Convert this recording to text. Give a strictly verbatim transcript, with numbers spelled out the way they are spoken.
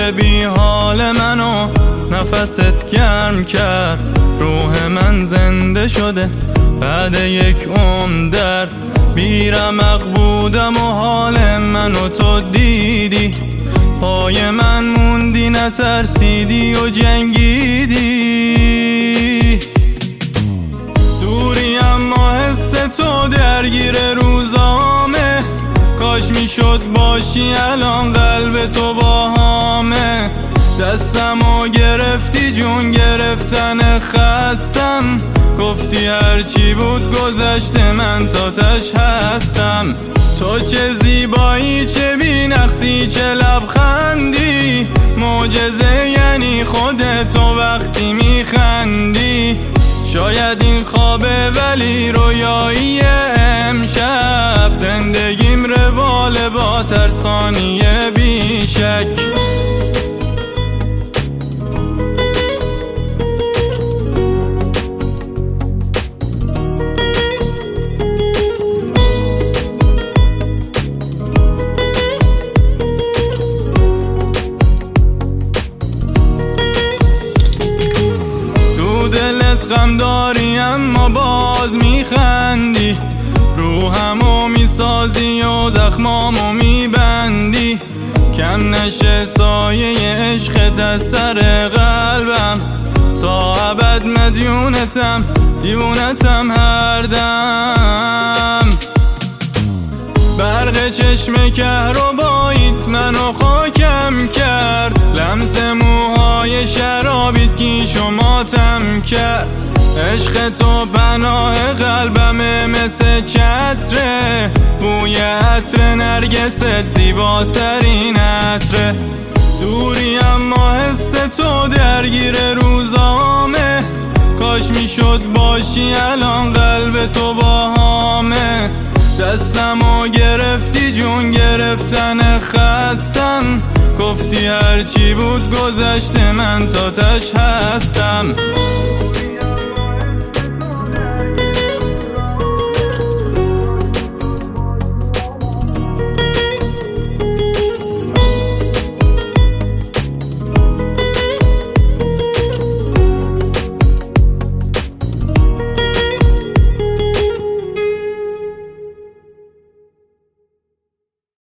بی حال منو نفست گرم کرد. روح من زنده شده بعد یک عمر درد. بیرمق بودم و حال منو تو دیدی. پای من موندی نترسیدی و جنگیدی. دوری اما حس تو درگیر روزامه. کاش میشد باشی الان قلب تو باهامه. دستمو گرفتی جون گرفتن خستم. گفتی هرچی بود گذشته من تاتش هستم. تو چه زیبایی چه بی نقصی چه لبخندی. معجزه یعنی خودت تو وقتی میخندی. شاید این خوابه ولی رویایی امشب. زندگیم رواله با ترسانی بی شک. غم داری اما باز میخندی. روحمو میسازی و زخمامو میبندی. کم نشه سایه عشقت از سر قلبم. تا ابد مدیونتم دیوونتم هر دم. برق چشم کهرباییت منو خاکم کرد. لمس موهای شرابیت گیش و ماتم کرد. عشق تو پناه قلبمه مثل چتره. بوی عطر نرگست زیباترین عطره. دوری اما حس تو درگیر روزامه. کاش میشد باشی الان قلب تو باهامه. دستمو گرفتی جون گرفتن خستم. گفتی هرچی بود گذشته من تاتش هستم.